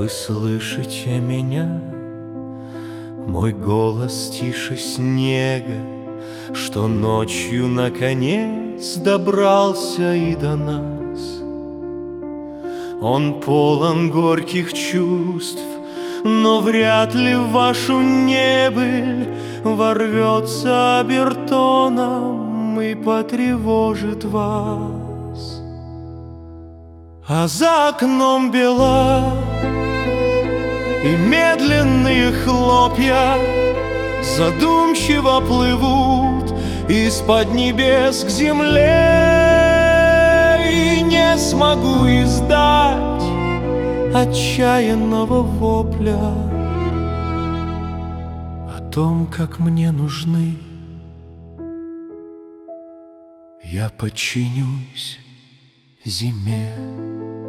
Вы слышите меня? Мой голос тише снега, что ночью наконец добрался и до нас. Он полон горьких чувств, но вряд ли в вашу небыль ворвется обертоном и потревожит вас. А за окном бела и медленные хлопья задумчиво плывут из-под небес к земле, и не смогу издать отчаянного вопля о том, как мне нужны. Я подчинюсь зиме.